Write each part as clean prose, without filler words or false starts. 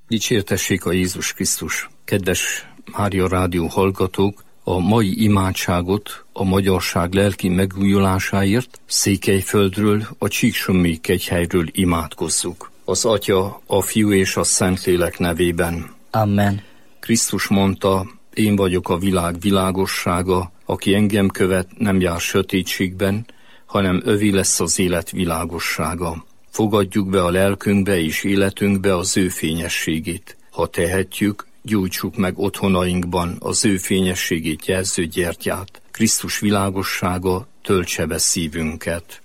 Dicsértessék a Jézus Krisztus! Kedves Mária Rádió hallgatók, a mai imádságot a magyarság lelki megújulásáért Székelyföldről, a Csíksommi kegyhelyről imádkozzuk. Az Atya, a Fiú és a Szentlélek nevében. Amen. Krisztus mondta, én vagyok a világ világossága, aki engem követ, nem jár sötétségben, hanem övé lesz az élet világossága. Fogadjuk be a lelkünkbe és életünkbe az ő fényességét. Ha tehetjük, gyújtsuk meg otthonainkban az ő fényességét jelző gyertyát. Krisztus világossága töltse be szívünket.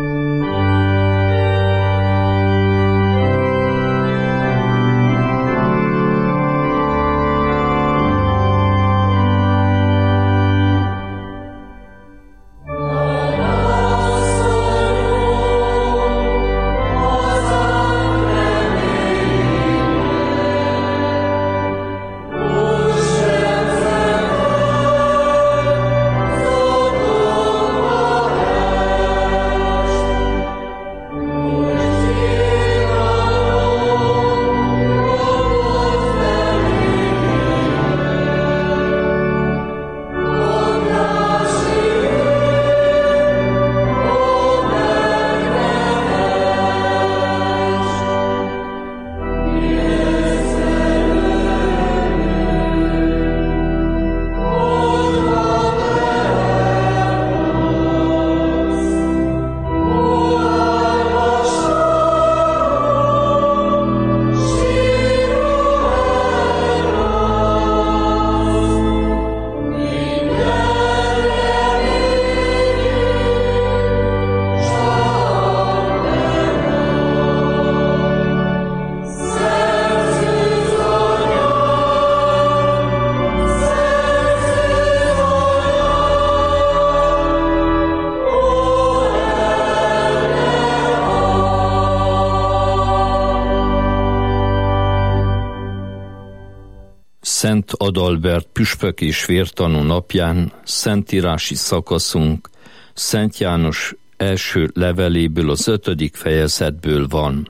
Szent Adalbert püspök és vértanú napján szentírási szakaszunk Szent János első leveléből az 5. fejezetből van.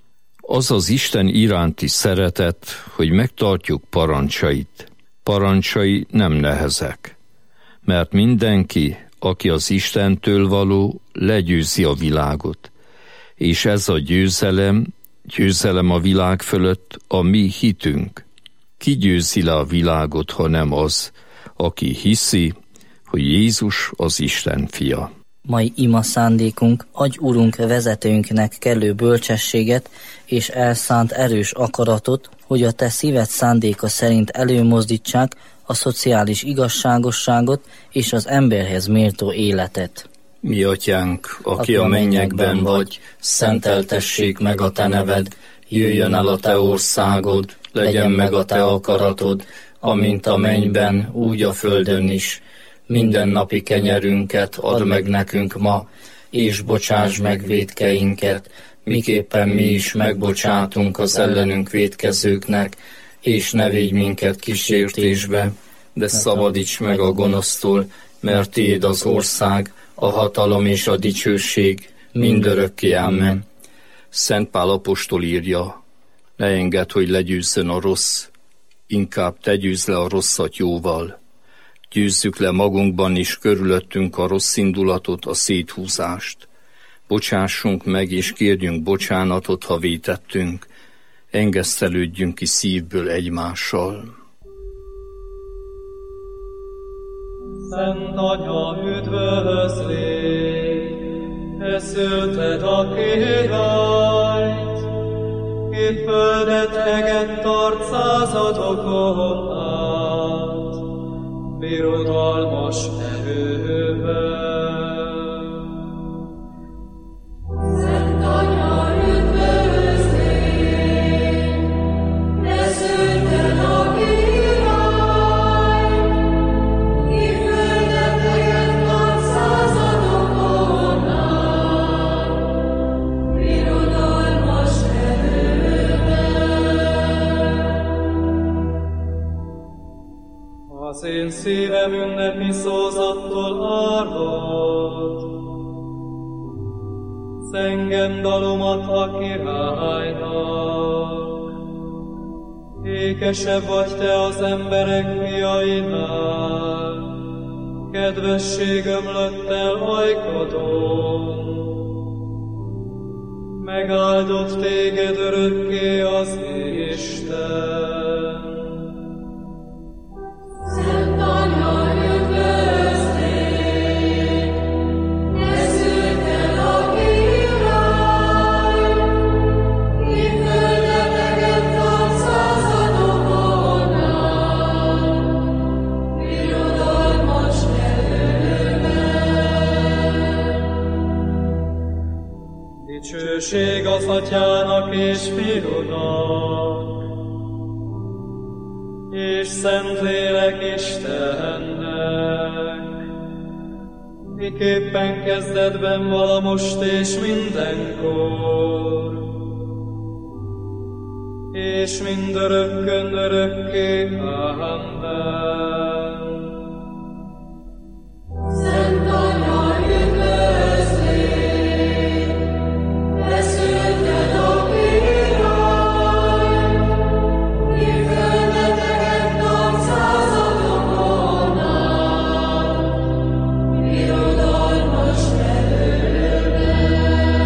Az az Isten iránti szeretet, hogy megtartjuk parancsait. Parancsai nem nehezek, mert mindenki, aki az Istentől való, legyőzi a világot. És ez a győzelem a világ fölött a mi hitünk. Ki győzi le a világot, ha nem az, aki hiszi, hogy Jézus az Isten fia. Mai ima szándékunk, adj Urunk vezetőnknek kellő bölcsességet és elszánt erős akaratot, hogy a te szíved szándéka szerint előmozdítsák a szociális igazságosságot és az emberhez méltó életet. Mi atyánk, aki a mennyekben vagy, szenteltessék meg a te neved, jöjjön el a te országod, legyen meg a te akaratod, amint a mennyben, úgy a földön is. Mindennapi kenyerünket add meg nekünk ma, és bocsáss meg vétkeinket, miképpen mi is megbocsátunk az ellenünk vétkezőknek, és ne védj minket kísértésbe, de szabadíts meg a gonosztól, mert tiéd az ország, a hatalom és a dicsőség mindörökké. Amen. Szent Pál apostol írja, ne engedd, hogy legyőzzön a rossz, inkább te győzz le a rosszat jóval. Győzzük le magunkban és körülöttünk a rossz indulatot, a széthúzást. Bocsássunk meg és kérjünk bocsánatot, ha vétettünk. Engesztelődjünk ki szívből egymással. Szent Anya, üdvözlégy, te szülted a királyt, ki földet egett tart századokon át, birodalmas erővel. Szent Anya, üdvözlégy, te szülted a királyt, ki földet egett tart századokon át, birodalmas Az én szívem ünnepi szózattól árvad, zengem dalomat a királynak. Ékesebb vagy te az emberek fiainál, kedvesség ömlött el ajkadon. Megáldott téged örökké az Isten. Szent Anya, üdvözlégy, ne szűrt el a király, ki földeteket tart századokon át, birodalmas erővel. Dicsőség az Atyának és Fiúnak, és Szentlélek Istennek, miképpen kezdetben vala most és mindenkor, és mindörökkön örökké. Amen. Szent Anya, üdvözlégy, te szülted a király, ki földeteket tart századokon át, birodalmas erővel.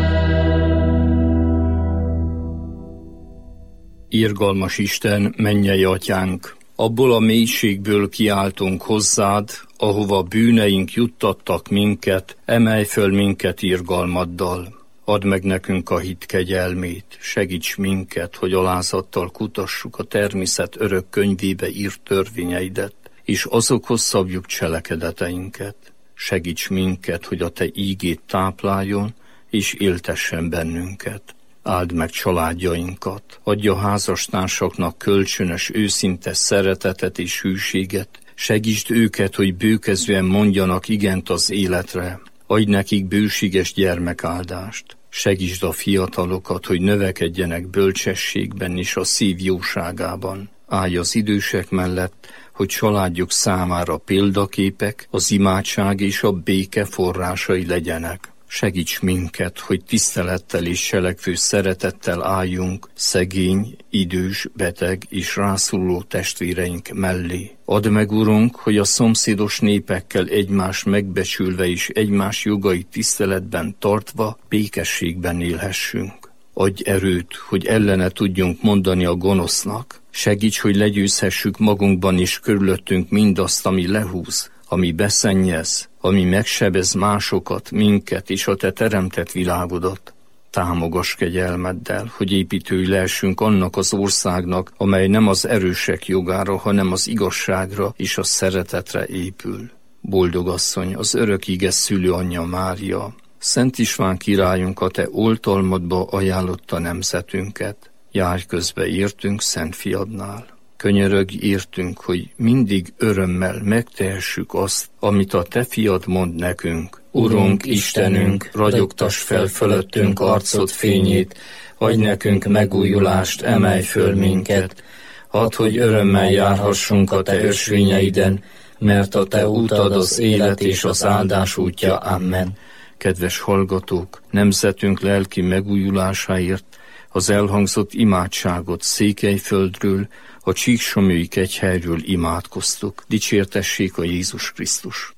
Irgalmas Isten, mennyei Atyánk, abból a mélységből kiáltunk hozzád, ahova bűneink juttattak minket, emelj föl minket irgalmaddal. Add meg nekünk a hit kegyelmét, segíts minket, hogy alázattal kutassuk a természet örök könyvébe írt törvényeidet, és azokhoz szabjuk cselekedeteinket. Segíts minket, hogy a te ígét tápláljon, és éltessen bennünket. Áld meg családjainkat, adja házastársaknak kölcsönös, őszinte szeretetet és hűséget, segítsd őket, hogy bőkezően mondjanak igent az életre, adj nekik bőséges gyermekáldást, segítsd a fiatalokat, hogy növekedjenek bölcsességben és a szív jóságában. Állj az idősek mellett, hogy családjuk számára példaképek, az imádság és a béke forrásai legyenek. Segíts minket, hogy tisztelettel és selekvő szeretettel álljunk szegény, idős, beteg és rászoruló testvéreink mellé. Add meg, Urunk, hogy a szomszédos népekkel egymást megbecsülve és egymás jogait tiszteletben tartva békességben élhessünk. Adj erőt, hogy ellene tudjunk mondani a gonosznak. Segíts, hogy legyőzhessük magunkban és körülöttünk mindazt, ami lehúz, ami beszennyez, ami megsebez másokat, minket és a te teremtett világodat. Támogass kegyelmeddel, hogy építői lehessünk annak az országnak, amely nem az erősek jogára, hanem az igazságra és a szeretetre épül. Boldog asszony, az örök ige szülőanyja Mária, Szent István királyunk, a te oltalmadba ajánlotta nemzetünket. Járj közbe értünk Szent Fiadnál. Könyörögj értünk, hogy mindig örömmel megtehessük azt, amit a te fiad mond nekünk. Urunk, Istenünk, ragyogtass fel fölöttünk arcod fényét, adj nekünk megújulást, emelj föl minket. Add, hogy örömmel járhassunk a te ösvényeiden, mert a te útad az élet és az áldás útja. Amen. Kedves hallgatók, nemzetünk lelki megújulásáért az elhangzott imádságot Székelyföldről, a Csíksomlyói kegyhelyről imádkoztuk. Dicsértessék a Jézus Krisztus!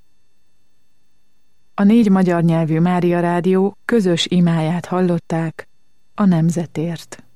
A 4 magyar nyelvű Mária Rádió közös imáját hallották a nemzetért.